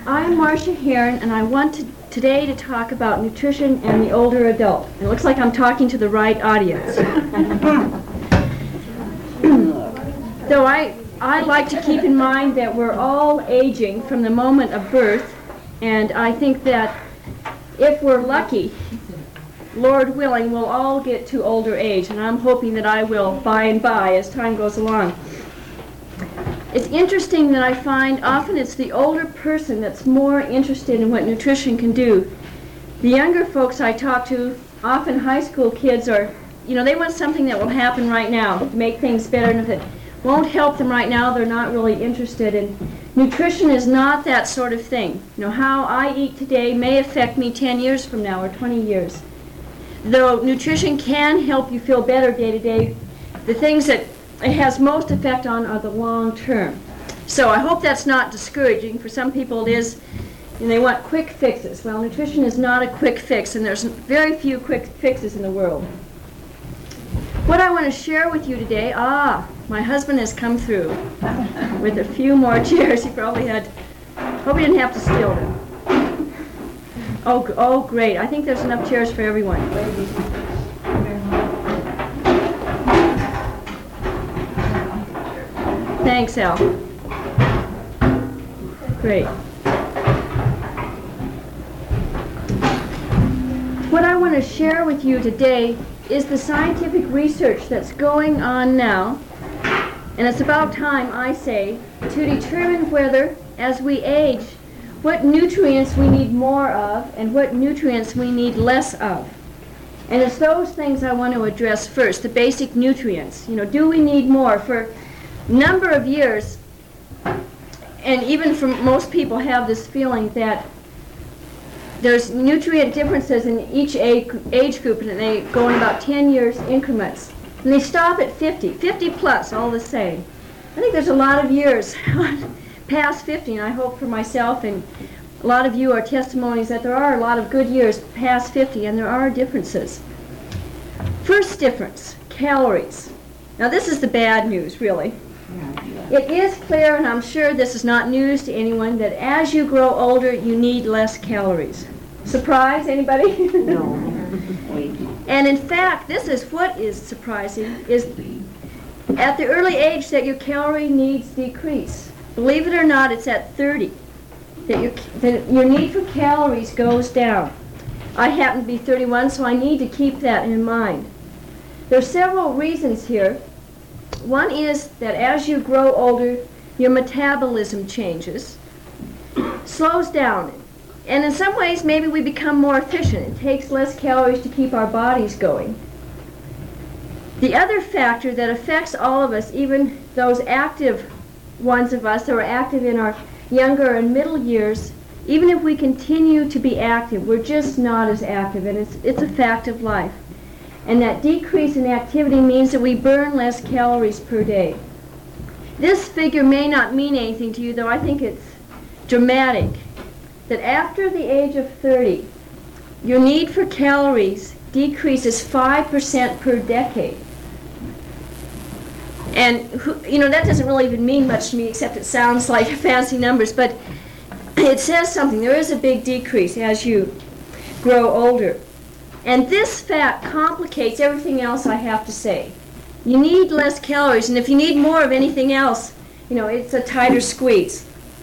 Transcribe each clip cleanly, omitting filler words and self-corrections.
I'm Marcia Heron, and I want today to talk about nutrition and the older adult. It looks like I'm talking to the right audience. Though I like to keep in mind that we're all aging from the moment of birth, and I think that if we're lucky, Lord willing, we'll all get to older age, and I'm hoping that I will by and by as time goes along. It's interesting that I find often it's the older person that's more interested in what nutrition can do. The younger folks I talk to, often high school kids, are, they want something that will happen right now to make things better, and if it won't help them right now, they're not really interested. And nutrition is not that sort of thing. How I eat today may affect me 10 years from now or 20 years. Though nutrition can help you feel better day to day, the things that it has most effect on are the long term. So I hope that's not discouraging. For some people it is, and they want quick fixes. Well, nutrition is not a quick fix, and there's very few quick fixes in the world. What I want to share with you today, my husband has come through with a few more chairs. He hope he didn't have to steal them. Oh, great. I think there's enough chairs for everyone. Thanks, Al. Great. What I want to share with you today is the scientific research that's going on now, and it's about time, I say, to determine whether, as we age, what nutrients we need more of and what nutrients we need less of. And it's those things I want to address first, the basic nutrients. Do we need more? For number of years, and even from most people have this feeling that there's nutrient differences in each age group, and they go in about 10 years increments. And they stop at 50 plus, all the same. I think there's a lot of years past 50, and I hope for myself and a lot of you are testimonies that there are a lot of good years past 50, and there are differences. First difference, calories. Now this is the bad news, really. It is clear, and I'm sure this is not news to anyone, that as you grow older, you need less calories. Surprise, anybody? No. And in fact, this is what is surprising, is at the early age that your calorie needs decrease. Believe it or not, it's at 30 that your need for calories goes down. I happen to be 31, so I need to keep that in mind. There are several reasons here. One is that as you grow older, your metabolism changes, slows down, and in some ways maybe we become more efficient. It takes less calories to keep our bodies going. The other factor that affects all of us, even those active ones of us that are active in our younger and middle years, even if we continue to be active, we're just not as active, and it's a fact of life. And that decrease in activity means that we burn less calories per day. This figure may not mean anything to you, though I think it's dramatic, that after the age of 30, your need for calories decreases 5% per decade. And, that doesn't really even mean much to me, except it sounds like fancy numbers, but it says something. There is a big decrease as you grow older. And this fact complicates everything else I have to say. You need less calories, and if you need more of anything else, it's a tighter squeeze.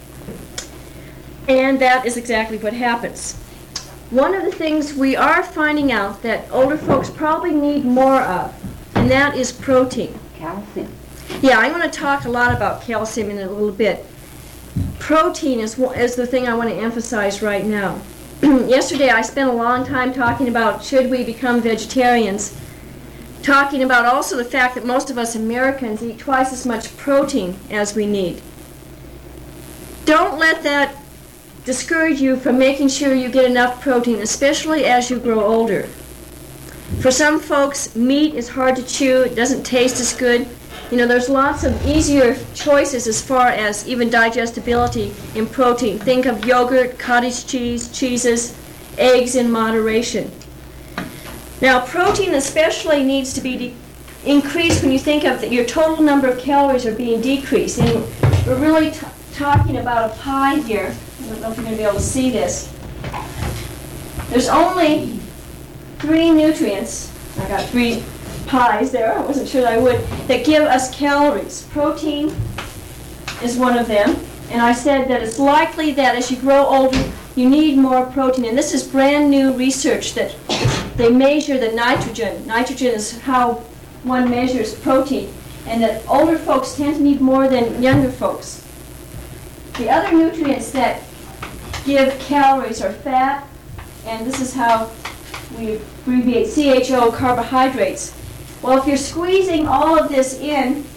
And that is exactly what happens. One of the things we are finding out that older folks probably need more of, and that is protein. Calcium. Yeah, I'm going to talk a lot about calcium in a little bit. Protein is the thing I want to emphasize right now. Yesterday I spent a long time talking about should we become vegetarians, talking about also the fact that most of us Americans eat twice as much protein as we need. Don't let that discourage you from making sure you get enough protein, especially as you grow older. For some folks, meat is hard to chew, it doesn't taste as good. There's lots of easier choices as far as even digestibility in protein. Think of yogurt, cottage cheese, cheeses, eggs in moderation. Now, protein especially needs to be increased when you think of that your total number of calories are being decreased. And we're really talking about a pie here. I don't know if you're going to be able to see this. There's only 3 nutrients. I got 3 pies there. I wasn't sure that I would. That give us calories. Protein is one of them. And I said that it's likely that as you grow older, you need more protein. And this is brand new research that they measure the nitrogen. Nitrogen is how one measures protein. And that older folks tend to need more than younger folks. The other nutrients that give calories are fat, and this is how we abbreviate CHO, carbohydrates. Well, if you're squeezing all of this in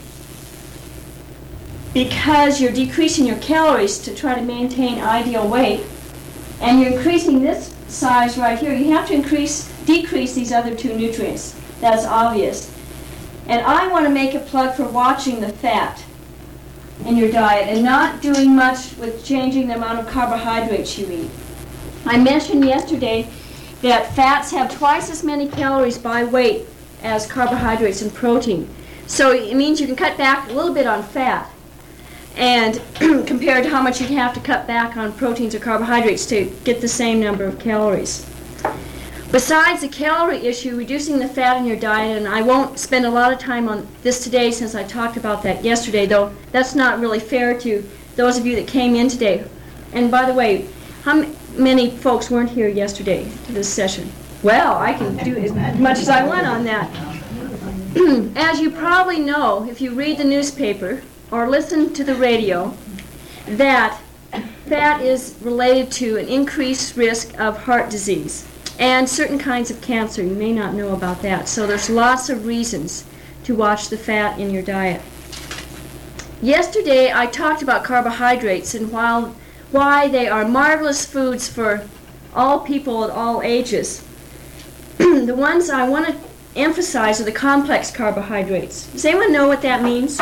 because you're decreasing your calories to try to maintain ideal weight, and you're increasing this size right here, you have to decrease these other 2 nutrients. That's obvious. And I want to make a plug for watching the fat in your diet and not doing much with changing the amount of carbohydrates you eat. I mentioned yesterday that fats have twice as many calories by weight as carbohydrates and protein. So it means you can cut back a little bit on fat and compared to how much you'd have to cut back on proteins or carbohydrates to get the same number of calories. Besides the calorie issue, reducing the fat in your diet, and I won't spend a lot of time on this today since I talked about that yesterday, though that's not really fair to those of you that came in today. And by the way, how many folks weren't here yesterday to this session? Well, I can do as much as I want on that. As you probably know, if you read the newspaper or listen to the radio, that fat is related to an increased risk of heart disease and certain kinds of cancer. You may not know about that. So there's lots of reasons to watch the fat in your diet. Yesterday I talked about carbohydrates and why they are marvelous foods for all people at all ages. The ones I want to emphasize are the complex carbohydrates. Does anyone know what that means?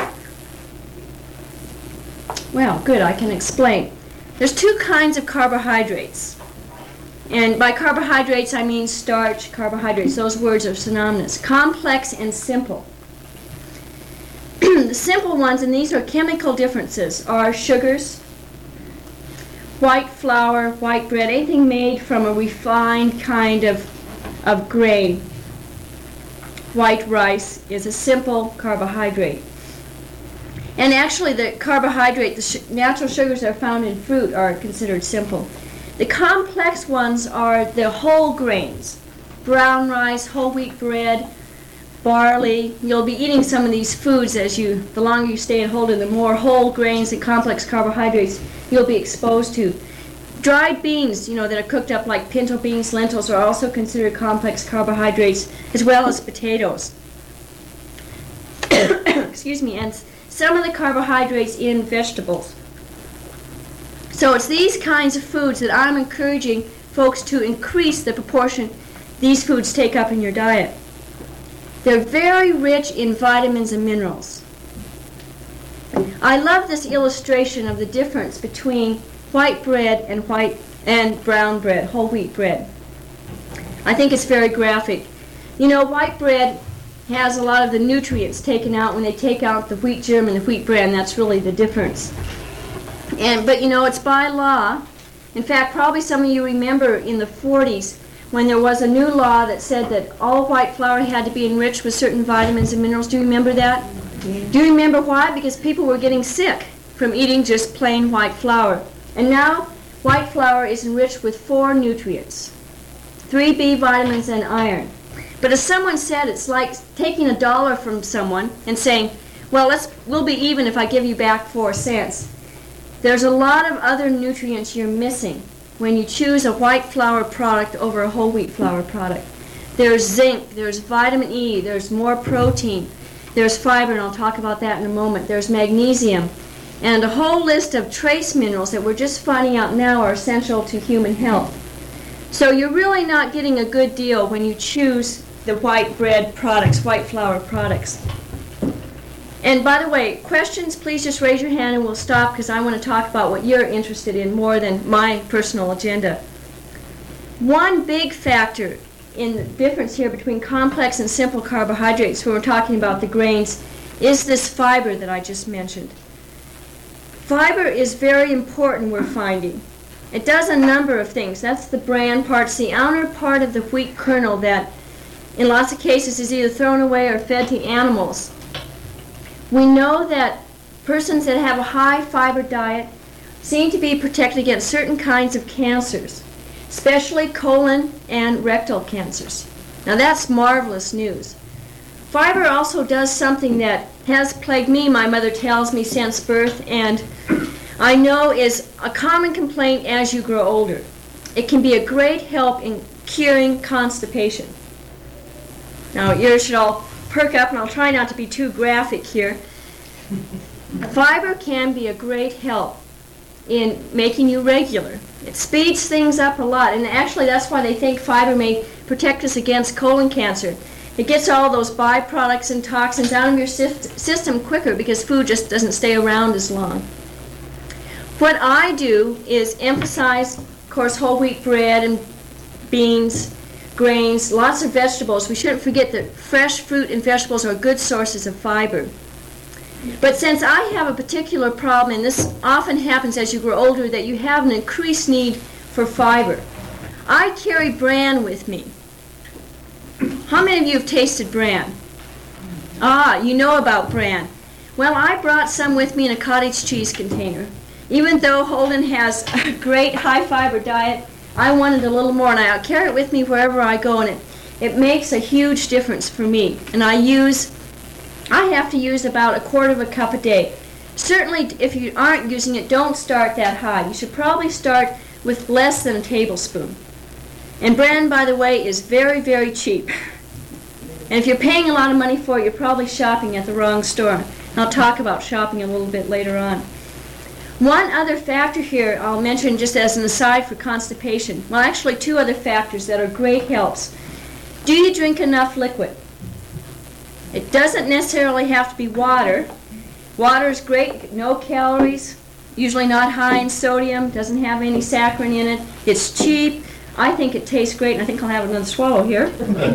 Well, good, I can explain. There's 2 kinds of carbohydrates. And by carbohydrates, I mean starch, carbohydrates. Those words are synonymous. Complex and simple. The simple ones, and these are chemical differences, are sugars, white flour, white bread, anything made from a refined kind of grain. White rice is a simple carbohydrate. And actually, the carbohydrate, the natural sugars that are found in fruit are considered simple. The complex ones are the whole grains, brown rice, whole wheat bread, barley. You'll be eating some of these foods the longer you stay at Holden, the more whole grains and complex carbohydrates you'll be exposed to. Dried beans, that are cooked up like pinto beans, lentils, are also considered complex carbohydrates, as well as potatoes. Excuse me, and some of the carbohydrates in vegetables. So it's these kinds of foods that I'm encouraging folks to increase the proportion these foods take up in your diet. They're very rich in vitamins and minerals. I love this illustration of the difference between white bread and brown bread, whole wheat bread. I think it's very graphic. White bread has a lot of the nutrients taken out when they take out the wheat germ and the wheat bran. That's really the difference. But it's by law. In fact, probably some of you remember in the 40s when there was a new law that said that all white flour had to be enriched with certain vitamins and minerals. Do you remember that? Do you remember why? Because people were getting sick from eating just plain white flour. And now white flour is enriched with 4 nutrients, 3 B vitamins and iron. But as someone said, it's like taking $1 from someone and saying, well, we'll be even if I give you back 4 cents. There's a lot of other nutrients you're missing when you choose a white flour product over a whole wheat flour product. There's zinc, there's vitamin E, there's more protein, there's fiber, and I'll talk about that in a moment. There's magnesium, and a whole list of trace minerals that we're just finding out now are essential to human health. So you're really not getting a good deal when you choose the white bread products, white flour products. And by the way, questions, please just raise your hand and we'll stop because I want to talk about what you're interested in more than my personal agenda. One big factor in the difference here between complex and simple carbohydrates when we're talking about the grains is this fiber that I just mentioned. Fiber is very important, we're finding. It does a number of things. That's the bran part. It's the outer part of the wheat kernel that in lots of cases is either thrown away or fed to animals. We know that persons that have a high fiber diet seem to be protected against certain kinds of cancers, especially colon and rectal cancers. Now that's marvelous news. Fiber also does something that has plagued me, my mother tells me, since birth, and I know is a common complaint as you grow older. It can be a great help in curing constipation. Now, you should all perk up, and I'll try not to be too graphic here. Fiber can be a great help in making you regular. It speeds things up a lot, and actually that's why they think fiber may protect us against colon cancer. It gets all those byproducts and toxins out of your system quicker because food just doesn't stay around as long. What I do is emphasize, of course, whole wheat bread and beans, grains, lots of vegetables. We shouldn't forget that fresh fruit and vegetables are good sources of fiber. But since I have a particular problem, and this often happens as you grow older, that you have an increased need for fiber, I carry bran with me. How many of you have tasted bran? Ah, you know about bran. Well, I brought some with me in a cottage cheese container. Even though Holden has a great high fiber diet, I wanted a little more, and I carry it with me wherever I go, and it makes a huge difference for me. And I have to use about 1/4 cup a day. Certainly, if you aren't using it, don't start that high. You should probably start with less than a tablespoon. And bran, by the way, is very, very cheap. And if you're paying a lot of money for it, you're probably shopping at the wrong store. I'll talk about shopping a little bit later on. One other factor here I'll mention just as an aside for constipation. Well, actually 2 other factors that are great helps. Do you drink enough liquid? It doesn't necessarily have to be water. Water is great, no calories, usually not high in sodium, doesn't have any saccharin in it. It's cheap. I think it tastes great, and I think I'll have another swallow here.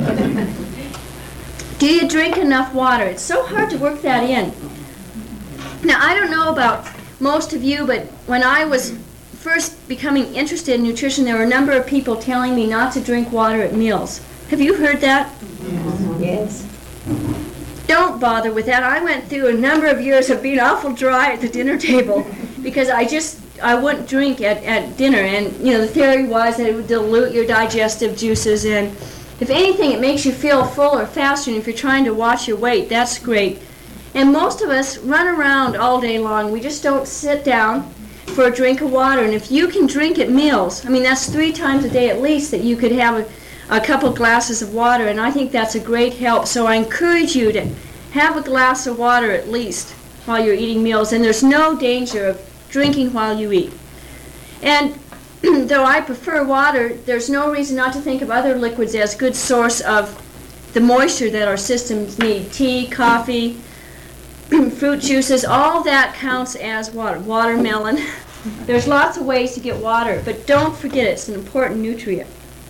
Do you drink enough water? It's so hard to work that in. Now, I don't know about most of you, but when I was first becoming interested in nutrition, there were a number of people telling me not to drink water at meals. Have you heard that? Yes. Don't bother with that. I went through a number of years of being awful dry at the dinner table because I wouldn't drink at dinner, and the theory was that it would dilute your digestive juices, and if anything, it makes you feel fuller faster, and if you're trying to watch your weight, that's great. And most of us run around all day long. We just don't sit down for a drink of water. And if you can drink at meals, I mean, that's 3 times a day at least that you could have a couple glasses of water, and I think that's a great help. So I encourage you to have a glass of water at least while you're eating meals, and there's no danger of drinking while you eat. And though I prefer water, there's no reason not to think of other liquids as good source of the moisture that our systems need. Tea, coffee, fruit juices, all that counts as water. Watermelon. There's lots of ways to get water, but don't forget it's an important nutrient.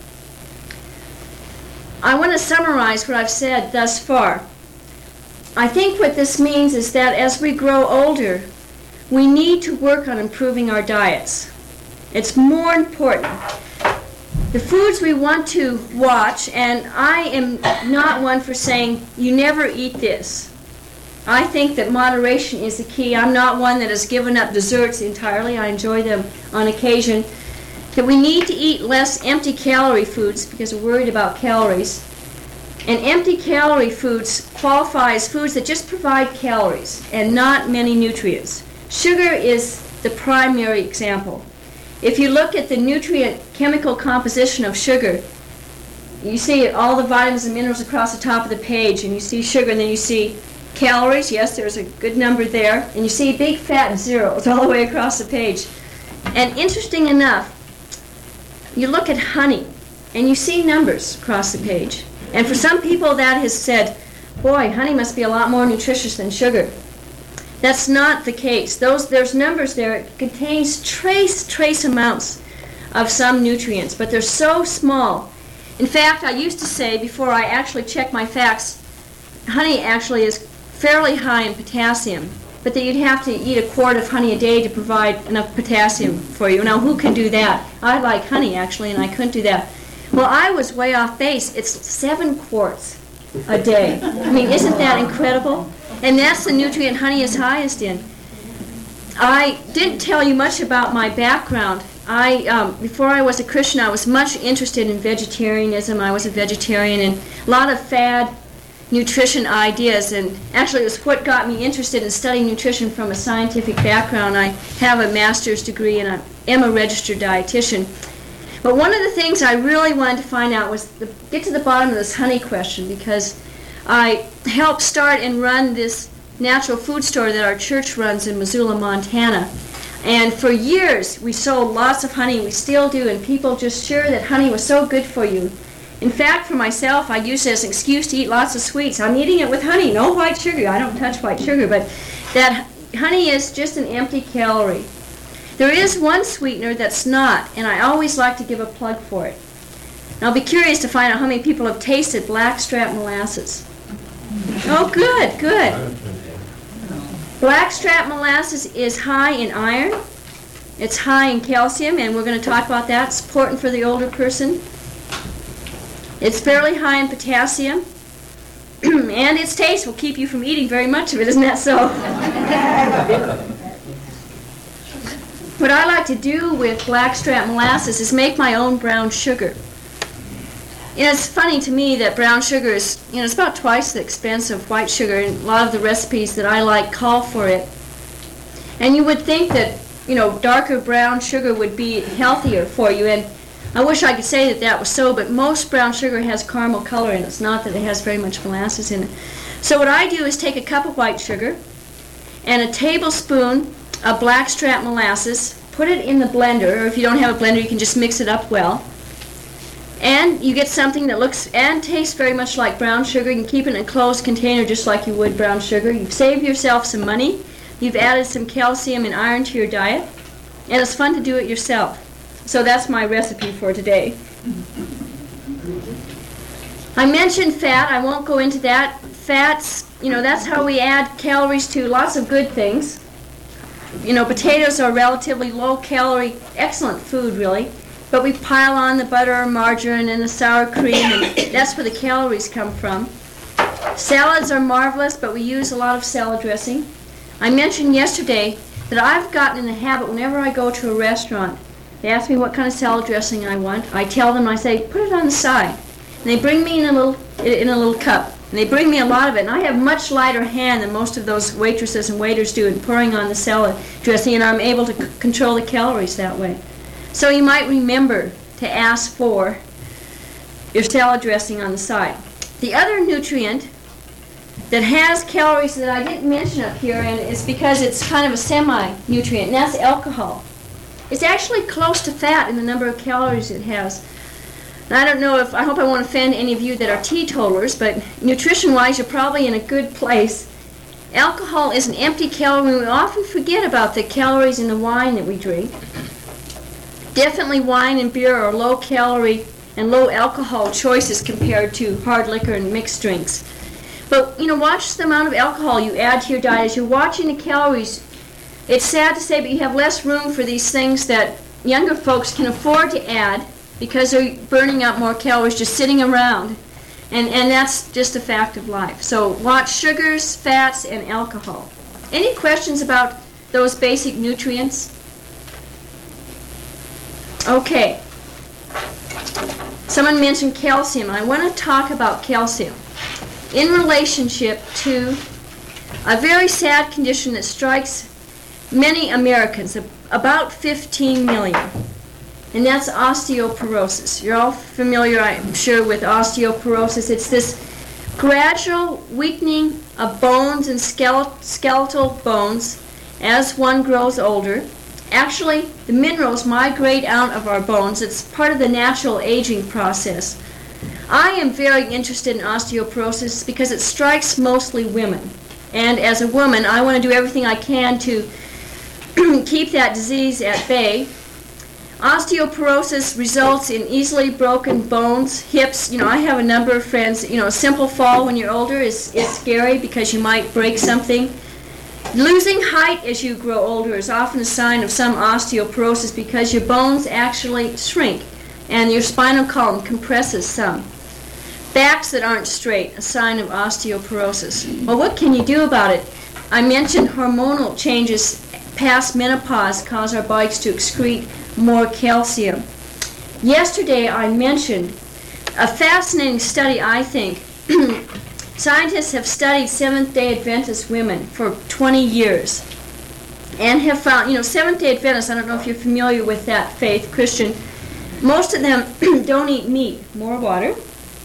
I want to summarize what I've said thus far. I think what this means is that as we grow older, we need to work on improving our diets. It's more important. The foods we want to watch, and I am not one for saying, you never eat this. I think that moderation is the key. I'm not one that has given up desserts entirely. I enjoy them on occasion. That we need to eat less empty calorie foods because we're worried about calories. And empty calorie foods qualify as foods that just provide calories and not many nutrients. Sugar is the primary example. If you look at the nutrient chemical composition of sugar, you see all the vitamins and minerals across the top of the page, and you see sugar, and then you see calories. Yes, there's a good number there. And you see big fat zeros all the way across the page. And interesting enough, you look at honey, and you see numbers across the page. And for some people that has said, boy, honey must be a lot more nutritious than sugar. That's not the case. There's numbers there. It contains trace amounts of some nutrients, but they're so small. In fact, I used to say, before I actually checked my facts, honey actually is fairly high in potassium. but that you'd have to eat a quart of honey a day to provide enough potassium for you. Now, who can do that? I like honey, actually, and I couldn't do that. Well, I was way off base. It's 7 quarts a day. I mean, isn't that incredible? And that's the nutrient honey is highest in. I didn't tell you much about my background. Before I was a Christian, I was much interested in vegetarianism. I was a vegetarian, and a lot of fad nutrition ideas, and actually it was what got me interested in studying nutrition from a scientific background. I have a master's degree and I am a registered dietitian. But one of the things I really wanted to find out was get to the bottom of this honey question, because I helped start and run this natural food store that our church runs in Missoula, Montana. And for years we sold lots of honey, we still do, and people just sure that honey was so good for you. In fact, for myself, I use it as an excuse to eat lots of sweets. I'm eating it with honey, no white sugar. I don't touch white sugar, but that honey is just an empty calorie. There is one sweetener that's not, and I always like to give a plug for it. And I'll be curious to find out how many people have tasted blackstrap molasses. Oh, good, good. Blackstrap molasses is high in iron. It's high in calcium, and we're going to talk about that. It's important for the older person. It's fairly high in potassium, and its taste will keep you from eating very much of it, isn't that so? What I like to do with blackstrap molasses is make my own brown sugar. You know, it's funny to me that brown sugar is, it's about twice the expense of white sugar, and a lot of the recipes that I like call for it. And you would think that, darker brown sugar would be healthier for you, and I wish I could say that that was so, but most brown sugar has caramel color in it. It's not that it has very much molasses in it. So what I do is take a cup of white sugar and a tablespoon of blackstrap molasses, put it in the blender, or if you don't have a blender, you can just mix it up well. And you get something that looks and tastes very much like brown sugar. You can keep it in a closed container just like you would brown sugar. You've saved yourself some money. You've added some calcium and iron to your diet. And it's fun to do it yourself. So that's my recipe for today. I mentioned fat. I won't go into that. Fats, that's how we add calories to lots of good things. Potatoes are relatively low-calorie, excellent food, really. But we pile on the butter, margarine, and the sour cream, and that's where the calories come from. Salads are marvelous, but we use a lot of salad dressing. I mentioned yesterday that I've gotten in the habit whenever I go to a restaurant, they ask me what kind of salad dressing I want. I tell them, I say, put it on the side. And they bring me in a little cup. And they bring me a lot of it. And I have much lighter hand than most of those waitresses and waiters do in pouring on the salad dressing, and I'm able to control the calories that way. So you might remember to ask for your salad dressing on the side. The other nutrient that has calories that I didn't mention up here, and it's because it's kind of a semi-nutrient, and that's alcohol. It's actually close to fat in the number of calories it has. And I don't know I hope I won't offend any of you that are teetotalers, but nutrition-wise, you're probably in a good place. Alcohol is an empty calorie, and we often forget about the calories in the wine that we drink. Definitely wine and beer are low-calorie and low-alcohol choices compared to hard liquor and mixed drinks. But, watch the amount of alcohol you add to your diet. As you're watching the calories, it's sad to say, but you have less room for these things that younger folks can afford to add because they're burning out more calories just sitting around. And that's just a fact of life. So watch sugars, fats, and alcohol. Any questions about those basic nutrients? Okay. Someone mentioned calcium. I want to talk about calcium in relationship to a very sad condition that strikes many Americans, about 15 million, and that's osteoporosis. You're all familiar, I'm sure, with osteoporosis. It's this gradual weakening of bones and skeletal bones as one grows older. Actually, the minerals migrate out of our bones. It's part of the natural aging process. I am very interested in osteoporosis because it strikes mostly women. And as a woman, I want to do everything I can to keep that disease at bay. Osteoporosis results in easily broken bones, hips. I have a number of friends, a simple fall when you're older is scary because you might break something. Losing height as you grow older is often a sign of some osteoporosis because your bones actually shrink and your spinal column compresses some. Backs that aren't straight, a sign of osteoporosis. Well, what can you do about it? I mentioned hormonal changes past menopause cause our bodies to excrete more calcium. Yesterday I mentioned a fascinating study, I think. Scientists have studied Seventh-day Adventist women for 20 years and have found, Seventh-day Adventists, I don't know if you're familiar with that faith, Christian, most of them don't eat meat. More water.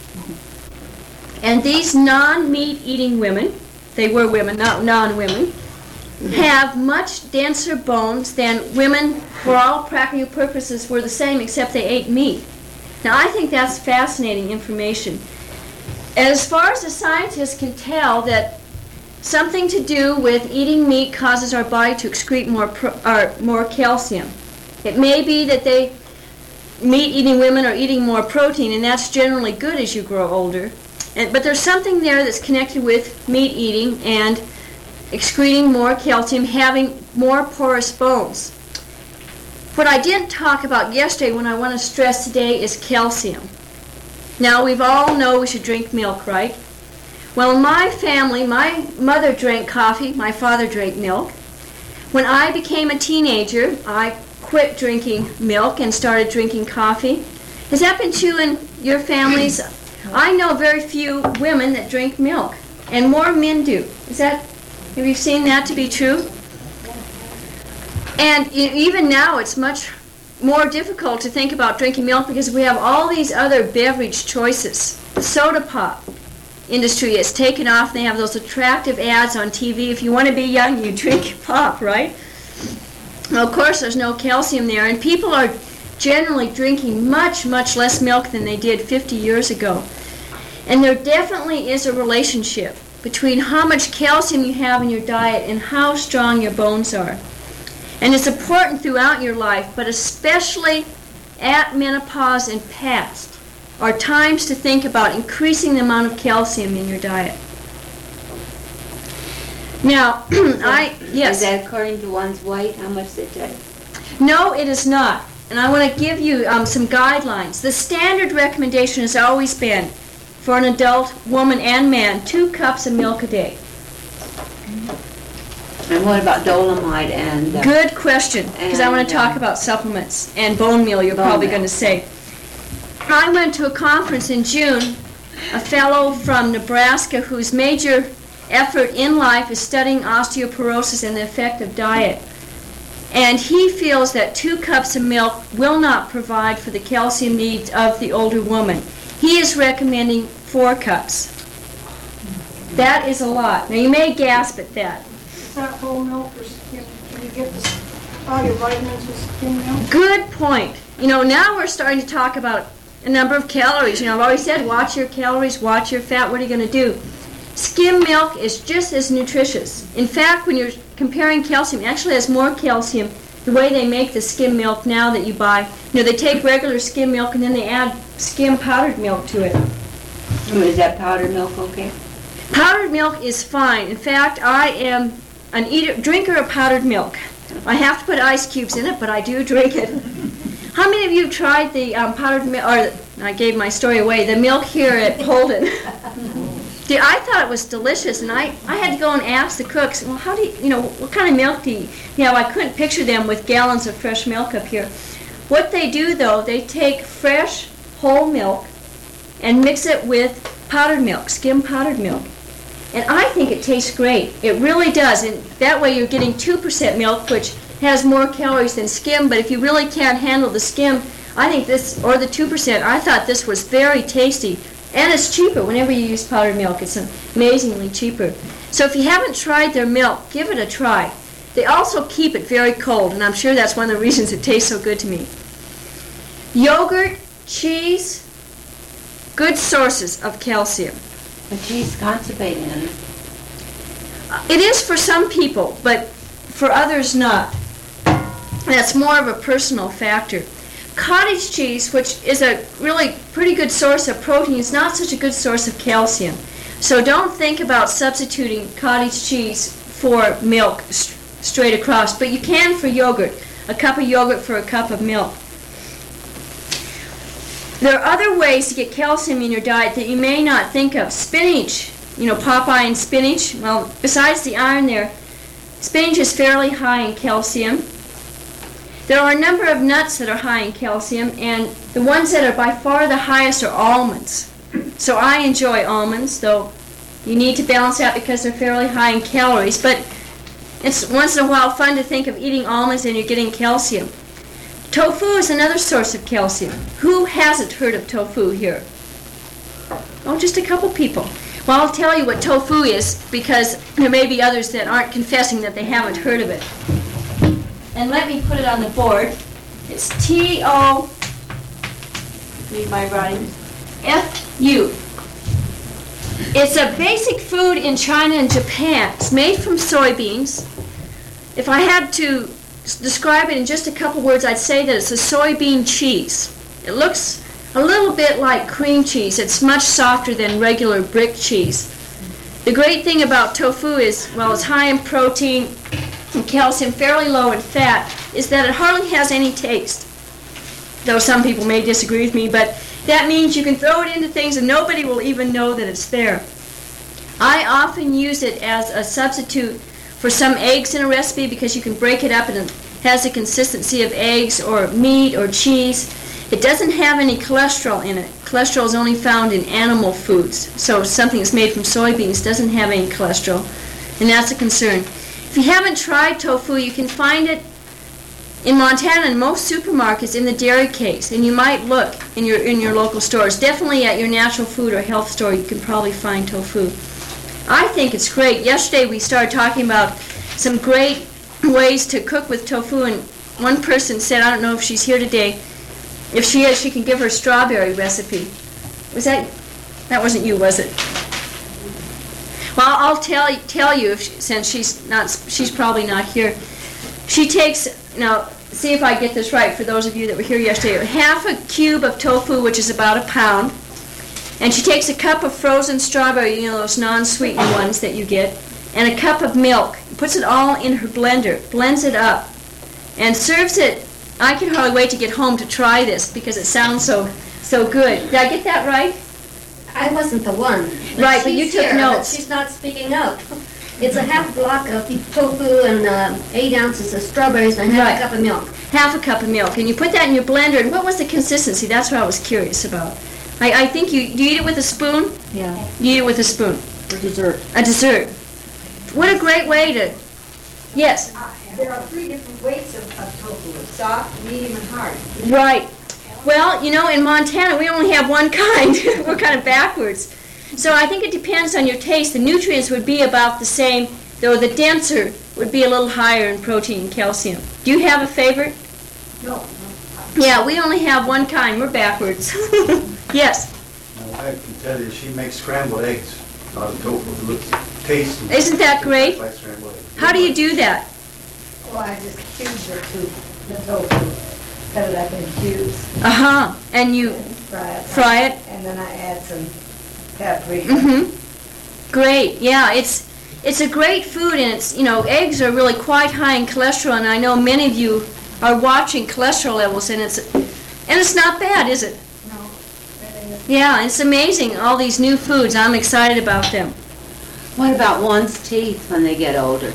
And these non-meat eating women, they were women, not non-women, have much denser bones than women, for all practical purposes, were the same except they ate meat. Now, I think that's fascinating information. As far as the scientists can tell, that something to do with eating meat causes our body to excrete more calcium. It may be that meat-eating women are eating more protein, and that's generally good as you grow older. But there's something there that's connected with meat eating and excreting more calcium, having more porous bones. What I didn't talk about yesterday, what I want to stress today, is calcium. Now, we all know we should drink milk, right? Well, in my family, my mother drank coffee, my father drank milk. When I became a teenager, I quit drinking milk and started drinking coffee. Has that been true in your families? I know very few women that drink milk, and more men do. Have you seen that to be true? And even now, it's much more difficult to think about drinking milk because we have all these other beverage choices. The soda pop industry has taken off. They have those attractive ads on TV. If you want to be young, you drink pop, right? Well, of course, there's no calcium there, and people are generally drinking much, much less milk than they did 50 years ago. And there definitely is a relationship between how much calcium you have in your diet and how strong your bones are. And it's important throughout your life, but especially at menopause and past, are times to think about increasing the amount of calcium in your diet. Now, yes. Is that according to one's weight, how much they take? No, it is not. And I want to give you some guidelines. The standard recommendation has always been, for an adult woman and man, 2 cups of milk a day. And what about Dolomite and... Good question, because I want to talk about supplements and bone meal, you're probably going to say. I went to a conference in June, a fellow from Nebraska whose major effort in life is studying osteoporosis and the effect of diet. And he feels that 2 cups of milk will not provide for the calcium needs of the older woman. He is recommending 4 cups. That is a lot. Now, you may gasp at that. Is that whole milk or skim? Can you get all your vitamins with skim milk? Good point. Now we're starting to talk about a number of calories. I've always said, watch your calories, watch your fat. What are you going to do? Skim milk is just as nutritious. In fact, when you're comparing calcium, it actually has more calcium the way they make the skim milk now that you buy. They take regular skim milk and then they add skim powdered milk to it. Is that powdered milk okay? Powdered milk is fine. In fact, I am an drinker of powdered milk. I have to put ice cubes in it, but I do drink it. How many of you tried the powdered milk, or I gave my story away, the milk here at Holden? I thought it was delicious, and I had to go and ask the cooks, well, how do you, what kind of milk do you, I couldn't picture them with gallons of fresh milk up here. What they do, though, they take fresh, whole milk and mix it with powdered milk, skim powdered milk. And I think it tastes great. It really does. And that way you're getting 2% milk, which has more calories than skim. But if you really can't handle the skim, I think this, or the 2%, I thought this was very tasty. And it's cheaper whenever you use powdered milk. It's amazingly cheaper. So if you haven't tried their milk, give it a try. They also keep it very cold, and I'm sure that's one of the reasons it tastes so good to me. Yogurt, cheese, good sources of calcium. But cheese is constipating, isn't it? It is for some people, but for others not. That's more of a personal factor. Cottage cheese, which is a really pretty good source of protein, is not such a good source of calcium. So don't think about substituting cottage cheese for milk straight across, but you can for yogurt. A cup of yogurt for a cup of milk. There are other ways to get calcium in your diet that you may not think of. Spinach, Popeye and spinach. Well, besides the iron there, spinach is fairly high in calcium. There are a number of nuts that are high in calcium, and the ones that are by far the highest are almonds. So I enjoy almonds, though you need to balance out because they're fairly high in calories. But it's once in a while fun to think of eating almonds and you're getting calcium. Tofu is another source of calcium. Who hasn't heard of tofu here? Oh, just a couple people. Well, I'll tell you what tofu is because there may be others that aren't confessing that they haven't heard of it. And let me put it on the board. It's T-O, read my writing, F-U. It's a basic food in China and Japan. It's made from soybeans. If I had to describe it in just a couple words, I'd say that it's a soybean cheese. It looks a little bit like cream cheese. It's much softer than regular brick cheese. The great thing about tofu is, well, it's high in protein and calcium, fairly low in fat, is that it hardly has any taste. Though some people may disagree with me, but that means you can throw it into things and nobody will even know that it's there. I often use it as a substitute for some eggs in a recipe because you can break it up and it has the consistency of eggs or meat or cheese. It doesn't have any cholesterol in it. Cholesterol is only found in animal foods. So something that's made from soybeans doesn't have any cholesterol, and that's a concern. If you haven't tried tofu, you can find it in Montana in most supermarkets in the dairy case, and you might look in your local stores. Definitely at your natural food or health store you can probably find tofu. I think it's great. Yesterday we started talking about some great ways to cook with tofu, and one person said, I don't know if she's here today, if she is, she can give her strawberry recipe. That wasn't you, was it? Well, I'll tell you since she's probably not here. She takes, now see if I get this right for those of you that were here yesterday, half a cube of tofu, which is about a pound, and she takes a cup of frozen strawberry, those non-sweetened ones that you get, and a cup of milk, puts it all in her blender, blends it up, and serves it. I can hardly wait to get home to try this because it sounds so good. Did I get that right? I wasn't the one. Right, but you she's took here, notes. But she's not speaking up. It's a half block of tofu and 8 ounces of strawberries and half a cup of milk. Half a cup of milk. And you put that in your blender, and what was the consistency? That's what I was curious about. I think do you eat it with a spoon? Yeah. You eat it with a spoon. For dessert. A dessert. What a great way to... Yes? There are 3 different weights of tofu, soft, medium, and hard. Right. Well, in Montana we only have one kind. We're kind of backwards. So I think it depends on your taste. The nutrients would be about the same, though the denser would be a little higher in protein and calcium. Do you have a favorite? No. Yeah, we only have one kind. We're backwards. Yes? My wife can tell you she makes scrambled eggs out of tofu. It looks tasty. Isn't that great? Like scrambled eggs. How do you do that? Well, I just cube the tofu, cut it up in cubes, Uh-huh. And you fry it? and then I add some paprika. Mm-hmm. Great. Yeah, it's a great food, and it's, eggs are really quite high in cholesterol, and I know many of you are watching cholesterol levels, and it's not bad, is it? No. Yeah, it's amazing, all these new foods. I'm excited about them. What about one's teeth when they get older?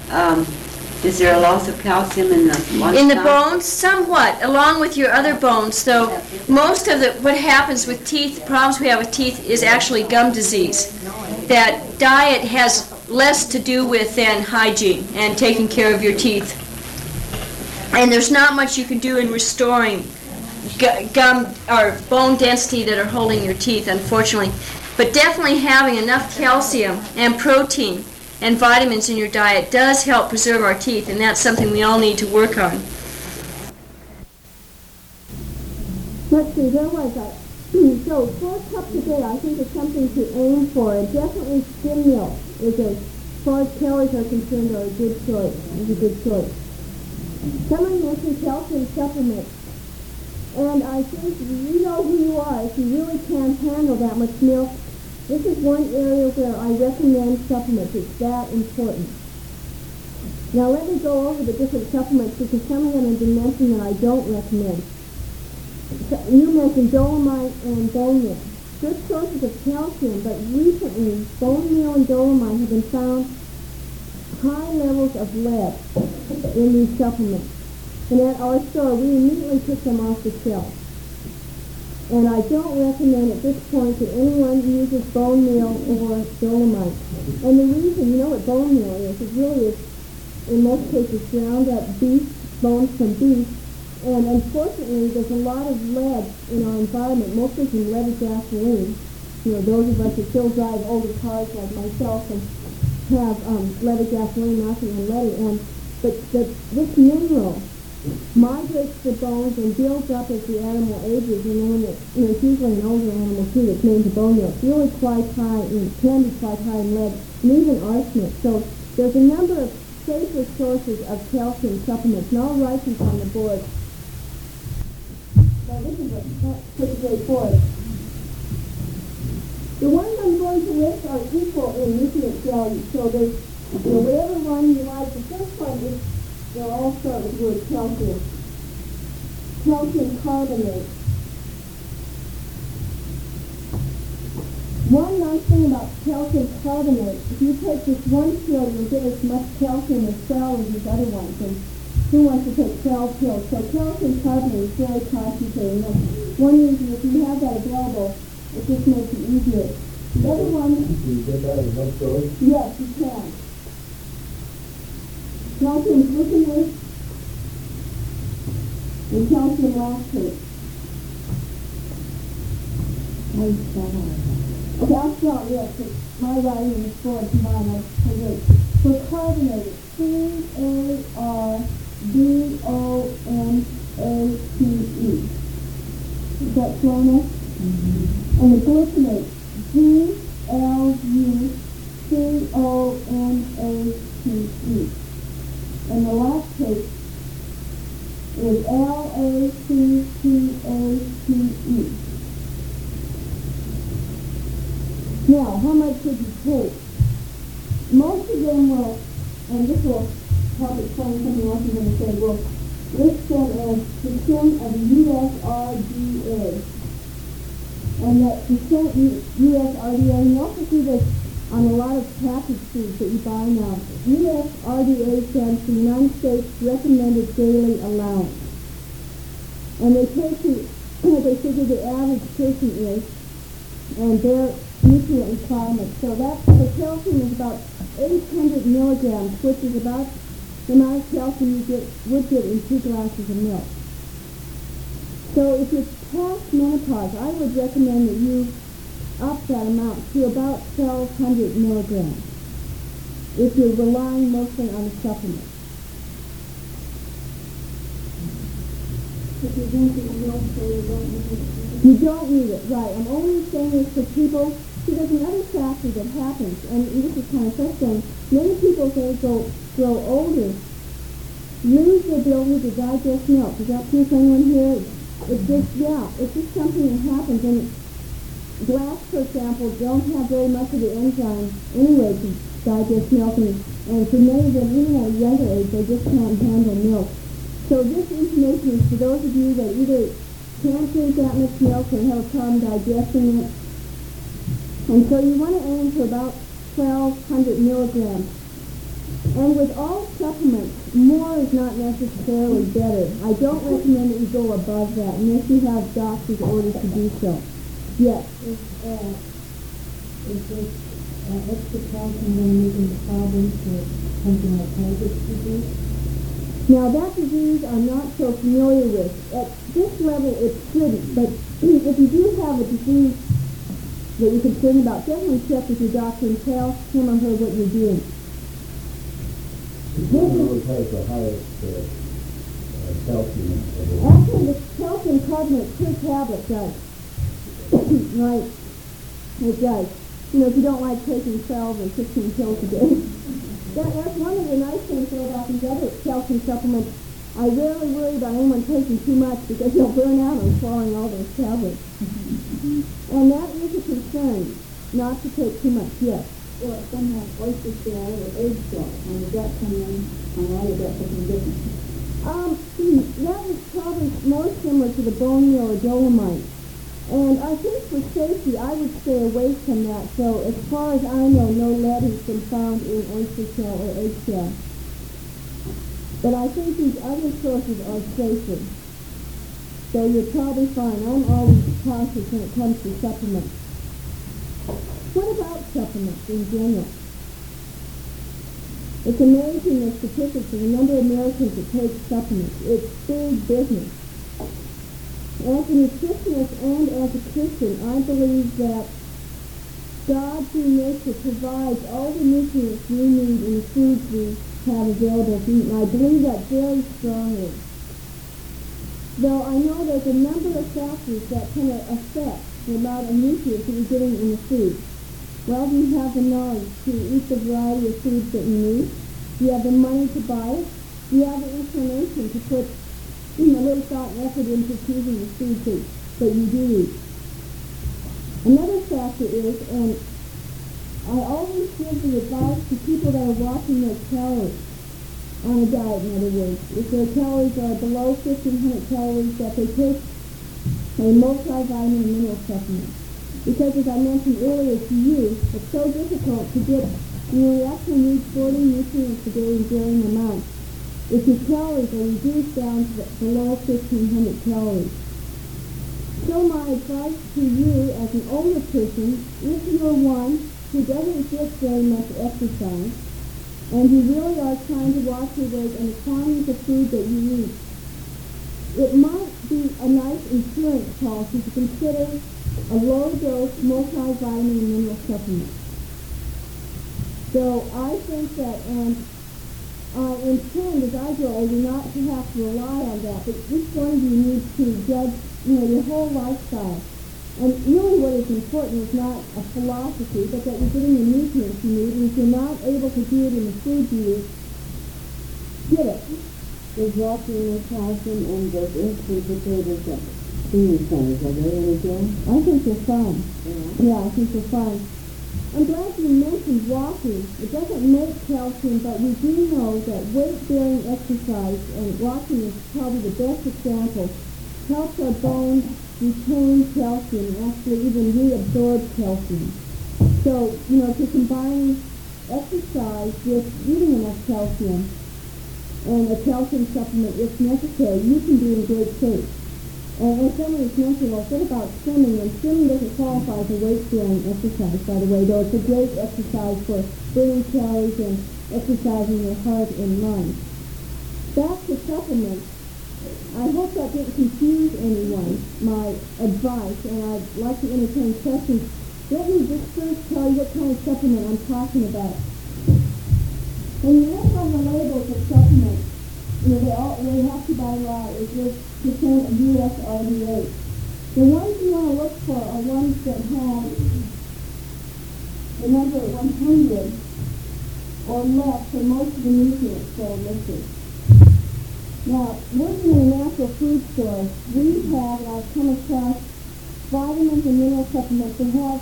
Is there a loss of calcium in the Bones, somewhat, along with your other bones, though most of what happens with teeth, the problems we have with teeth, is actually gum disease. That diet has less to do with than hygiene and taking care of your teeth. And there's not much you can do in restoring gum or bone density that are holding your teeth, unfortunately. But definitely having enough calcium and protein and vitamins in your diet does help preserve our teeth, and that's something we all need to work on. Let's see, where was I? So 4 cups a day I think is something to aim for, and definitely skim milk is, as far as calories are concerned, a good choice. Somebody mentioned calcium supplements, and I think you know who you are if you really can't handle that much milk. This is one area where I recommend supplements. It's that important. Now let me go over the different supplements because some of them have been mentioned that I don't recommend. So you mentioned dolomite and bone meal. Good sources of calcium, but recently bone meal and dolomite have been found high levels of lead in these supplements. And at our store, we immediately took them off the shelf. And I don't recommend at this point that anyone uses bone meal or dolomite. And the reason, you know what bone meal is, it really is, in most cases, ground up beef, bones from beef. And unfortunately, there's a lot of lead in our environment, mostly from leaded gasoline. You know, those of us that still drive older cars like myself and have leaded gasoline knocking and leaded. But this mineral migrates the bones and builds up as the animal ages, and then when it's usually an older animal too that's named the bone meal. It's really quite high, can be quite high in lead, and even arsenic. So there's a number of safer sources of calcium supplements, and I'll write these on the board. Now this is pretty straightforward. The ones I'm going to list are equal in nutrient value, so there's, whatever one you like. The first one is, they'll all start with the word calcium. Calcium carbonate. One nice thing about calcium carbonate, if you take this one pill, you'll get as much calcium as 12 as these other ones. And who wants to take 12 pills? So calcium carbonate is very concentrated. One reason, if you have that available, it just makes it easier. The other one... Can you get that in one story? Yes, you can. Calcium gluconate and calcium lactate. Okay, I'll start, yes, because my writing is forward to mine, I'll forget. So carbonated, C-A-R-B-O-N-A-T-E. Is that Flona? Mm-hmm. And the gluconate, G-L-U-C-O-N-A-T-E. And the lactate is L-A-C-T-A-T-E. Now, how much should you take? Most of them will, and this will help explain something else I'm going to say, will list them as percent of USRDA. And that percent USRDA, and you also see this on a lot of packaged foods that you buy now. USRDA stands for United States Recommended Daily Allowance. And they take they figure the average person is, and their nutrient requirements. So that for calcium is about 800 milligrams, which is about the amount of calcium you would get in 2 glasses of milk. So if you're past menopause, I would recommend that you up that amount to about 1,200 milligrams if you're relying mostly on a supplement. If you don't need milk, so you don't need it, right. I'm only saying this for people. See, there's another factor that happens, and this is kind of frustrating. Many people, as they grow older, lose the ability to digest milk. Is that true for anyone here? It's just something that happens. And glass, for example, don't have very much of the enzyme anyway to digest milk, and for many of them, even at a younger age, they just can't handle milk. So this information is for those of you that either can't drink that much milk or have a problem digesting it. And so you want to aim for about 1,200 milligrams. And with all supplements, more is not necessarily better. I don't recommend that you go above that unless you have doctor's orders to do so. Yes? Is this extra calcium then making the problem for something like Paget's disease? Now that disease I'm not so familiar with. At this level it shouldn't, but if you do have a disease that you're concerned about, definitely check with your doctor and tell him or her what you're doing. Which one of those has the highest calcium? Actually, the calcium carbonate per tablet does. Right. It does. You know, if you don't like taking 12 or 15 pills a day. That's one of the nice things about these other calcium supplements. I rarely worry about anyone taking too much because they'll burn out on swallowing all those tablets. And that is a concern, not to take too much, yes. or some have oyster shell or egg shell. And does that come in on all of that something different? That is probably more similar to the bone meal or dolomite. And I think for safety, I would stay away from that. So as far as I know, no lead has been found in oyster shell or egg shell. But I think these other sources are safer. So you're probably fine. I'm always cautious when it comes to supplements. What about supplements in general? It's amazing the statistics of the number of Americans that take supplements. It's big business. As a nutritionist and as a Christian, I believe that God through nature provides all the nutrients we need in the foods we have available to eat, and I believe that very strongly. Though I know there's a number of factors that can affect the amount of nutrients that you're getting in the food. Well, do you have the knowledge to eat the variety of foods that you need? Do you have the money to buy it? Do you have the inclination to put a little thought and effort into choosing the foods that you do eat? Another factor is, and I always give the advice to people that are watching their calories on a diet, in other words. If their calories are below 1,500 calories, that they take a multivitamin and mineral supplement. Because as I mentioned earlier to you, it's so difficult to get, you actually need 40 nutrients a day in varying amounts. If your calories are reduced down to below 1,500 calories. So my advice to you as an older person, if you're one who doesn't get very much exercise, and you really are trying to watch your weight and the quantities of food that you eat, it might be a nice insurance policy to consider a low-dose multivitamin and mineral supplement. So I think that, and I intend as I grow older not to have to rely on that, but each one of you needs to judge, your whole lifestyle. And really what is important is not a philosophy, but that you're getting the nutrients you need, and if you're not able to do it in the food you eat, get it. Does walking with calcium and those instant potatoes at senior centers, are they any good? I think they're fine. Yeah. I think they're fine. I'm glad you mentioned walking. It doesn't make calcium, but we do know that weight-bearing exercise, and walking is probably the best example, helps our bones retain calcium and actually even reabsorb calcium. So, to combine exercise with eating enough calcium and a calcium supplement if necessary, you can be in great shape. And as somebody mentioned, well, what about swimming? And swimming doesn't qualify as a weight-bearing exercise, by the way, though it's a great exercise for burning calories and exercising your heart and lungs. Back to supplements. I hope that didn't confuse anyone, my advice, and I'd like to entertain questions. Let me just first tell you what kind of supplement I'm talking about. When you look on the labels of supplements, they have to by law is this percent of USRDA. The ones you want to look for are ones that have the number 100 or less for most of the nutrients that are listed. Now, working in a natural food store, we have, and I've come across vitamins and mineral supplements that have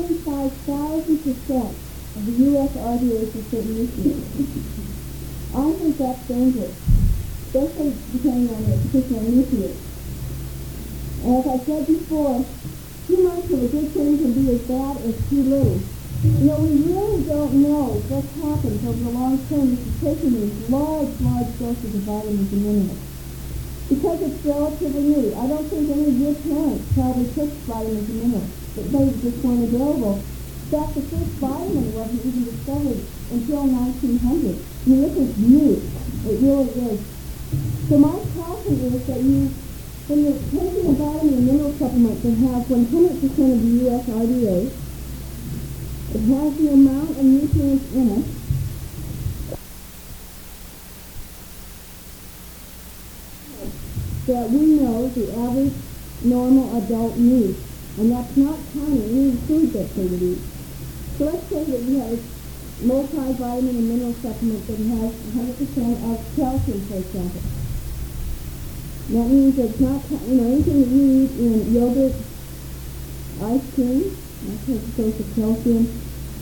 25,000% of the USRDA for certain nutrients. I think that's dangerous, especially depending on the particular nutrients. And as I said before, too much of a good thing can be as bad as too little. We really don't know what happens over the long term if you're taking these large doses of vitamins and minerals. Because it's relatively new. I don't think any of your parents probably took vitamins and minerals, but they just weren't available. In fact, the first vitamin wasn't even discovered until 1900. This is new. It really is. So my caution is that when you're taking a vitamin and mineral supplement that has 100% of the USRDA, it has the amount of nutrients in it that we know the average normal adult needs. And that's not counting any food that they would eat. So let's say that you have a multivitamin and mineral supplement that has 100% of calcium, for example. That means that it's not, anything that you eat in yogurt, ice cream, that has a source of calcium,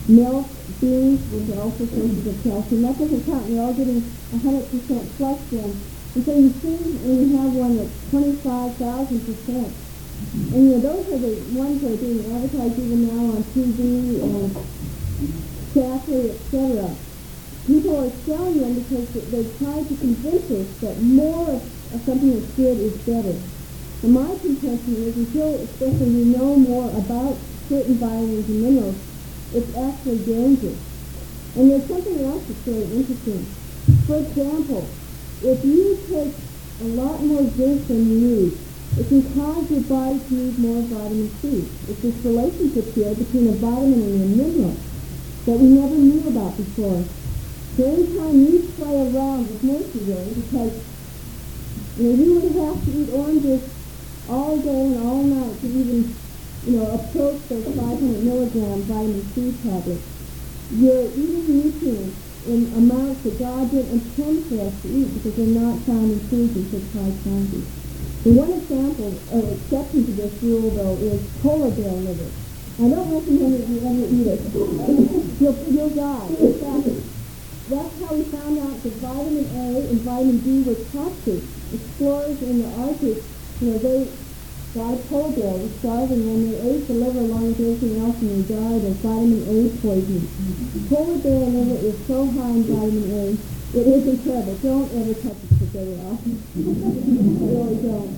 milk, beans, which are also sources of calcium. That doesn't count. You're all getting 100% plus then. And so you see when you have one that's 25,000%. And those are the ones that are being advertised even now on TV and Cafe, etc. People are selling them because they try to convince us that more of something that's good is better. And my contention is until especially we know more about certain vitamins and minerals, it's actually dangerous. And there's something else that's very interesting. For example, if you take a lot more zinc than you need, it can cause your body to need more vitamin C. It's this relationship here between a vitamin and a mineral that we never knew about before. So anytime you play around with Nursery, because you would have to eat oranges all day and all night to even approach those 500 milligram vitamin C tablets. You're eating nutrients in amounts that God didn't intend for us to eat because they're not found in foods in such high quantities. The one example or exception to this rule, though, is polar bear liver. I don't recommend that you ever eat it. You'll die. In fact, that's how we found out that vitamin A and vitamin D were toxic. Explorers in the Arctic, they died polar bear was starving when they ate the liver along with everything else and they died of vitamin A poisoning. Polar bear liver is so high in vitamin A, it is incredible. Don't ever touch it for very often. Really don't.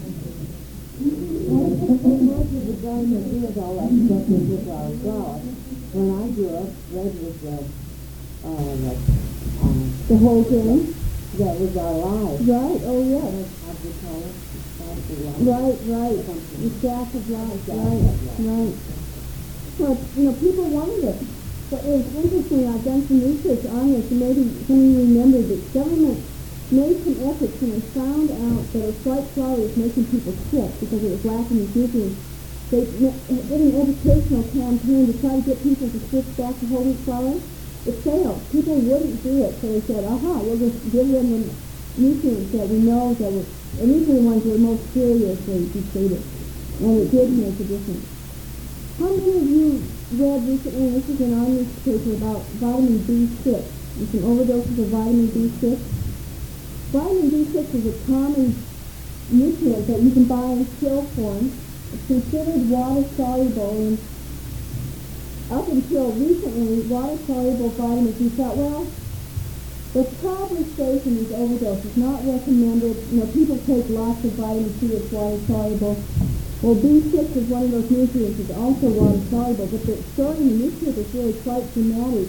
Most of the vitamin E is all that stuff is with our God. When I grew up, red was the whole thing. That was our life. Right, oh yes. How do you call it? Right. The staff of life. Right. So, people wanted it. But it's interesting, I've done some research on this, and maybe some of you remember that government made some efforts when they found out that a white flour was making people sick because it was lacking in nutrients. They did an educational campaign to try to get people to switch back to whole wheat flour. It failed. People wouldn't do it, so they said, we'll just give them the nutrients that we know that were, and these are the ones that were most seriously depleted. And it did make a difference. How many of you read recently, and this is in our newspaper, about vitamin B6 and some overdoses of vitamin B6? Vitamin B6 is a common nutrient that you can buy in pill form. It's considered water-soluble, and up until recently, water-soluble vitamins, we thought, well, they're probably safe in these overdoses, not recommended. People take lots of vitamin C, it's water-soluble. Well, B6 is one of those nutrients that's also water-soluble, but the story in the newspaper is really quite dramatic.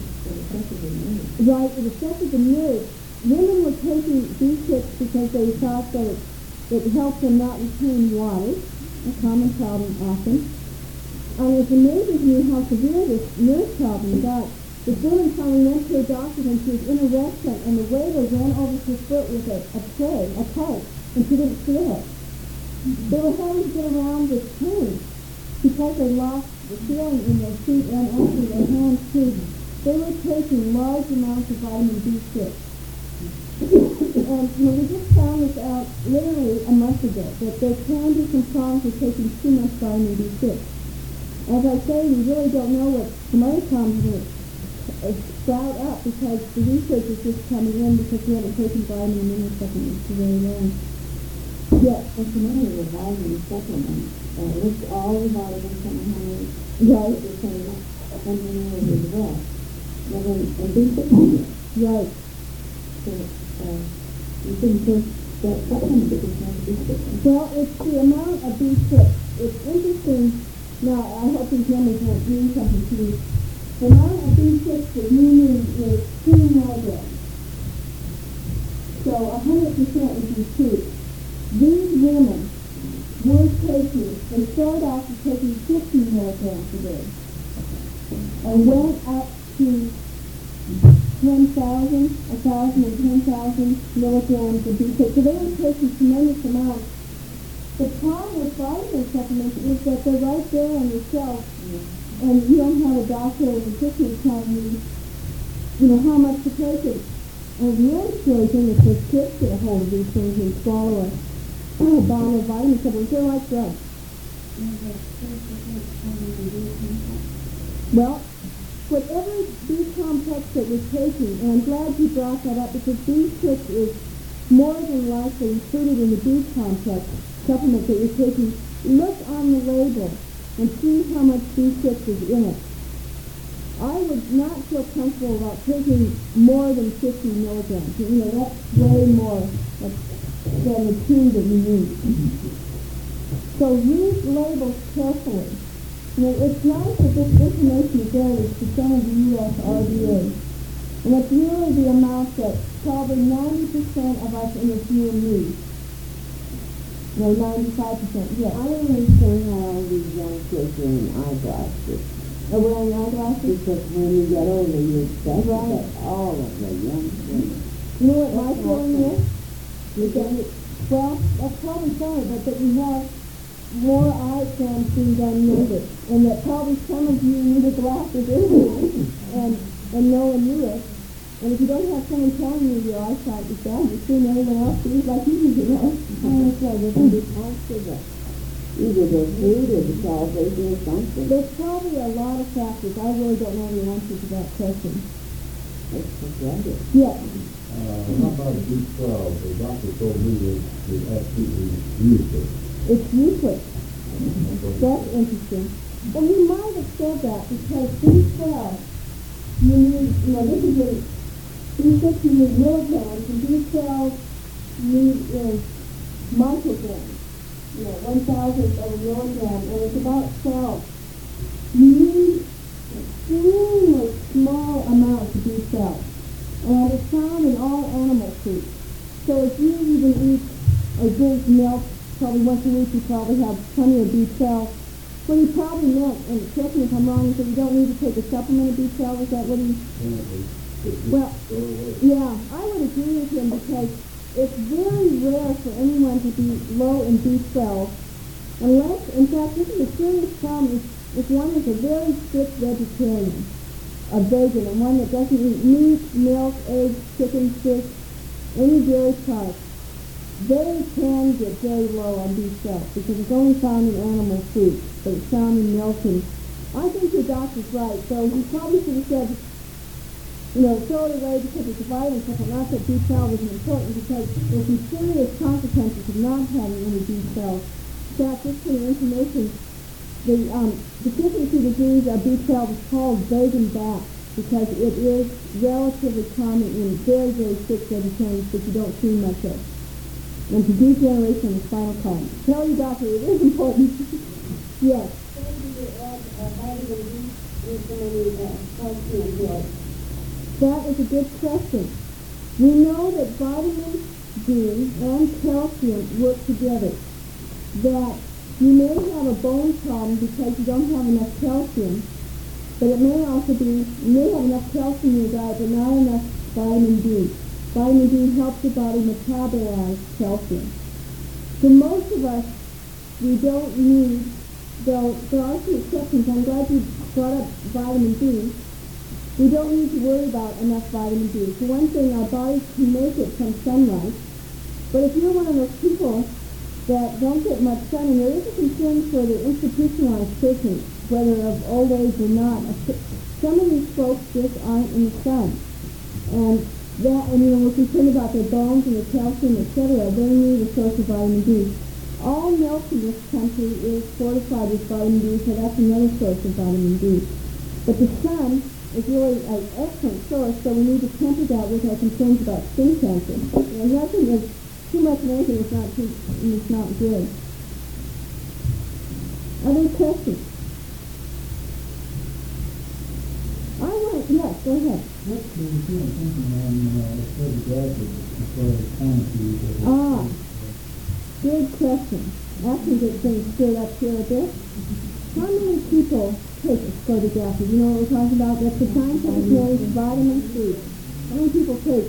Right, it affected the nerves. Women were taking B6 because they thought that it helped them not retain water, a common problem often. And it's amazing to me how severe this nerve problem got. This woman finally went to her doctor when she was in a restaurant, and the waiter ran over her foot with a pipe, and she didn't feel it. They were having to get around this pain because they lost the feeling in their feet and actually their hands too. They were taking large amounts of vitamin B6. And we just found this out literally a month ago, that there can be some problems with taking too much vitamin B6. As I say, we really don't know what some other problems will sprout up because the research is just coming in because we haven't taken vitamin and mineral supplements for very long. Yes. What's the matter with vitamin supplements? Lists all the vitamins and how many Right. the same and minerals as well. And B6. Right. So, you shouldn't take that supplement because it's not B6. Well, it's the amount of B6. It's interesting. Now, I hope these numbers won't mean something to you. The amount of B6 that you need is 2 milligrams. So 100% would be 2. These women were taking, they started off with taking 50 milligrams a day and went up to 10,000, 1,000 and 10,000 milligrams of B6. So they were taking tremendous amounts. The problem with vitamin supplements is that they're right there on your shelf, and you don't have a doctor or a nutritionist telling you, how much to take it. And the really scary thing is that kids get a hold of these things and swallow a bottle of vitamin supplements. They're like drugs. Well, whatever B complex that you're taking, and I'm glad you brought that up because B6 is more than likely included in the B complex supplement that you're taking. Look on the label and see how much B6 is in it. I would not feel comfortable about taking more than 50 milligrams. You know, that's way more than the 2 that you need. So read labels carefully. You know, it's nice that this information is there to some of the U.S. RDA. And it's really the amount that probably 90% of us in the field need. You know, 95%, yes. I don't understand how all these young kids are in eyeglasses. Are wearing eyeglasses? Because when you get older, you expect Right. that all of the young kids. You know what my feeling is? Well, that's probably sorry, but that you have more eye exams being done needed, and that probably some of you needed glasses anyway, and no one knew it. And if you don't have someone telling you your eyesight is bad, you assume everyone else sees like you do, right? I say this is because of the either the food or the salvation or something. There's probably a lot of factors. I really don't know the answer to that question. Let's forget it. Yes. How about B12? The doctor told me that it's absolutely useless. It's useless. That's interesting. Well, you might have said that because B12, you need, you know, this is a, B6 you need milligrams, and B12 you need micrograms, you know, 1,000th of a milligram, and it's about 12. You need extremely small amounts of B12, and it's found in all animal foods. So if you even eat or drink milk, probably once a week you probably have plenty of B12. What he probably meant, and correct me if I'm wrong, is that you don't need to take a supplement of B12, is that what he... Well, yeah, I would agree with him because it's very rare for anyone to be low in B12 unless, in fact, this is a serious problem if one is a very strict vegetarian, a vegan, and one that doesn't eat meat, milk, eggs, chicken, fish, any dairy products. They can get very low on B12 because it's only found in animal food, but it's found in milk. And I think your doctor's right. So he probably should have said, you know, throw it away because it's a vitamin supplement. Not that B12 isn't important because there's some serious consequences of not having any B12. In fact, just for your information, the deficiency disease of B12 is called Vegan back because it is relatively common in very, very sick vegetarians, but you don't see much of. And to degeneration of the spinal column. Tell your doctor it is important. Yes. That is a good question. We know that vitamin D and calcium work together. That you may have a bone problem because you don't have enough calcium, but it may also be you may have enough calcium in your diet but not enough vitamin D. Vitamin D helps the body metabolize calcium. For most of us, we don't need, though there are some exceptions. I'm glad you brought up vitamin D. We don't need to worry about enough vitamin D. For one thing, our bodies can make it from sunlight. But if you're one of those people that don't get much sun, and there is a concern for the institutionalized patients, whether of old age or not, some of these folks just aren't in the sun. And you know, we're concerned about their bones and their calcium, etc. They need a source of vitamin D. All milk in this country is fortified with vitamin D, so that's another source of vitamin D. But the sun is really an excellent source, so we need to temper that with our concerns about skin cancer. You know, nothing is too much of anything is not good. Other questions? Yes, go ahead. What's the thinking on photographic as far as quantity? Good question. I can get things stirred up here a bit. How many people take photography? You know what we're talking about? That's the scientific name is vitamin C. How many people take?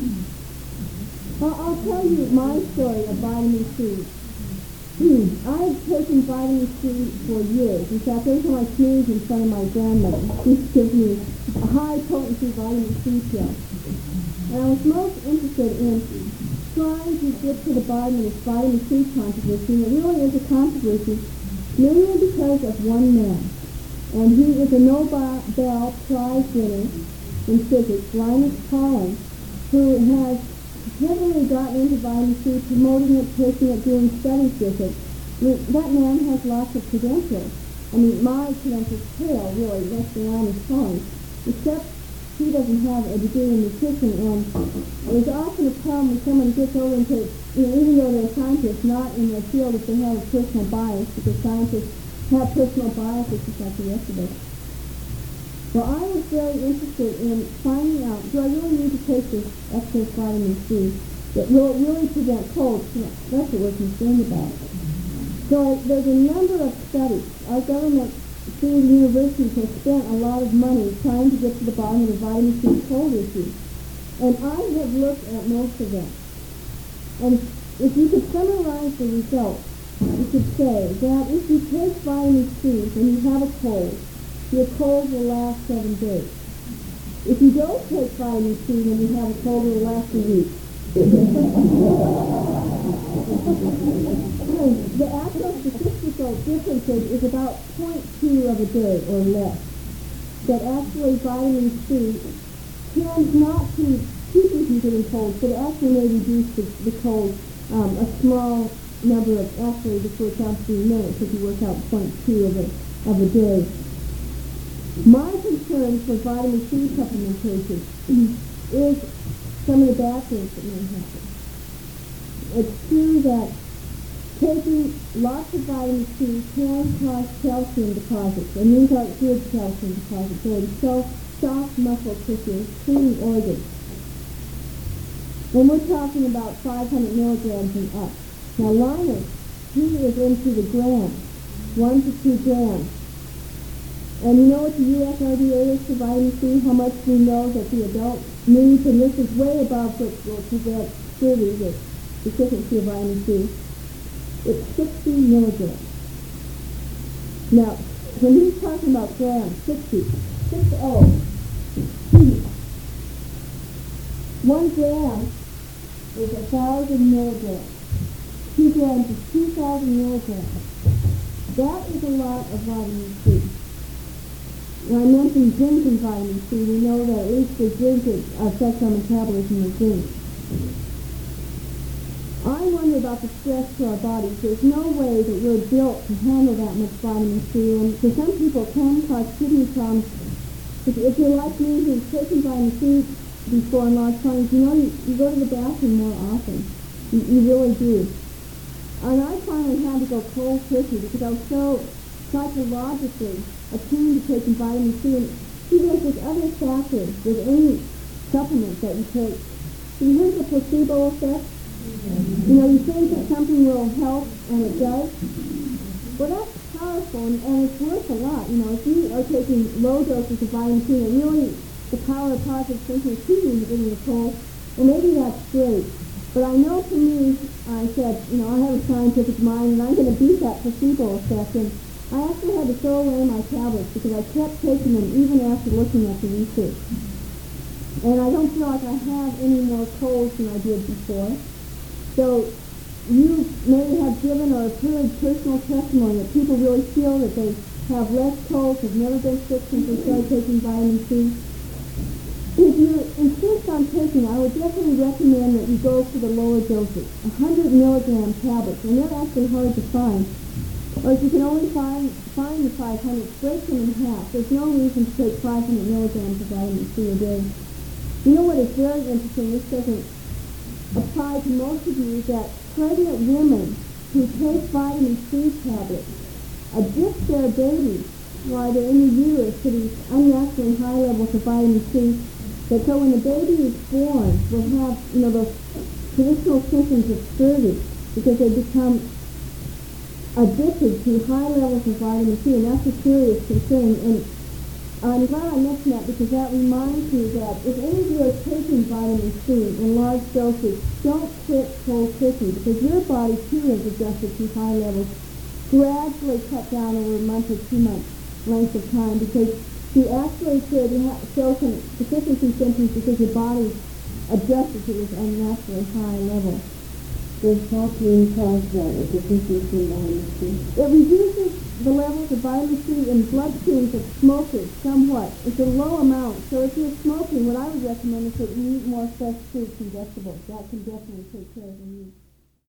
I'll tell you my story of vitamin C. I've taken vitamin C for years. In fact, every time I sneeze in front of my grandmother, she gives me a high-potency vitamin C pill. And I was most interested in trying to get to the bottom of this vitamin C controversy. And it really is a controversy, mainly because of one man. And he is a Nobel Prize winner in physics, Linus Pauling, who has heavily gotten into vitamin C, promoting it, taking it, doing studies with it. I mean, that man has lots of credentials. I mean, my credentials pale, really, next to Linus Pauling, except he doesn't have a degree in nutrition, and there's often a problem when someone gets over and takes, even though they're scientists, not in their field, if they have a personal bias, because scientists have personal biases just like the rest of us. Well, I was very interested in finding out, do I really need to take this excess vitamin C? Will it really prevent colds? That's what we're concerned about. So there's a number of studies. Our government, through the universities, has spent a lot of money trying to get to the bottom of the vitamin C cold issue. And I have looked at most of them. And if you could summarize the results, you could say that if you take vitamin C and you have a cold, your cold will last 7 days. If you don't take vitamin C when you have a cold, it will last a week. The actual statistical difference is about 0.2 of a day or less. That actually vitamin C tends not to keep you from getting colds, but it actually may reduce the cold a small number of, actually this works out to be minutes if you work out 0.2 of a day. My concern for vitamin C supplementation is some of the bad things that may happen. It's true that taking lots of vitamin C can cause calcium deposits, and these are good calcium deposits. They're in soft muscle tissue, including organs. And we're talking about 500 milligrams and up. Now Linus, he is into the grams, 1 to 2 grams. And you know what the USRDA is for vitamin C? How much we know that the adult needs, and this is way above what will prevent scurvy, the deficiency of vitamin C. It's 60 milligrams. Now, when he's talking about grams, 60. 1 gram is 1,000 milligrams. 2 grams is 2,000 milligrams. That is a lot of vitamin C. When I mentioned drinking vitamin C, we know that at least the drink affects our metabolism of zinc. I wonder about the stress to our bodies. There's no way that we're built to handle that much vitamin C, and for some people it can cause kidney problems. If you're like me who's taken vitamin C before in large quantities, you know you go to the bathroom more often. You really do. And I finally had to go cold turkey because I was so psychologically attuned to taking vitamin C, and even if there's other factors with any supplement that you take. Have you heard of the placebo effect? You know, you think that something will help, and it does. Well, that's powerful, and it's worth a lot. You know, if you are taking low doses of vitamin C, and really the power of positive thinking is keeping you in the cold, well, maybe that's great. But I know for me, I said, you know, I have a scientific mind, and I'm going to beat that placebo effect. And I actually had to throw away my tablets because I kept taking them even after looking at the research. And I don't feel like I have any more colds than I did before. So you may have given or heard personal testimony that people really feel that they have less colds, have never been sick since they started taking vitamin C. If you insist on taking, I would definitely recommend that you go for the lower doses, 100 milligram tablets, and they're actually hard to find. Or if you can only find the 500, break them in half. There's no reason to take 500 milligrams of vitamin C a day. You know what is very interesting? This doesn't apply to most of you, that pregnant women who take vitamin C tablets dip their babies while they're in the uterus to these unnaturally high levels of vitamin C. That so when the baby is born, will have, you know, those traditional symptoms of scurvy because they become addicted to high levels of vitamin C, and that's a serious concern. And I'm glad I mentioned that because that reminds me that if any of you are taking vitamin C in large doses, don't quit cold turkey because your body too is adjusted to high levels. Gradually cut down over a month or 2 months length of time because you actually could show some deficiency symptoms because your body adjusted to this unnaturally high level. Does smoking cause a deficiency in vitamin C? It reduces the levels of vitamin C in blood streams of smokers somewhat. It's a low amount. So if you're smoking, what I would recommend is that you eat more fresh fruits and vegetables. That can definitely take care of the need.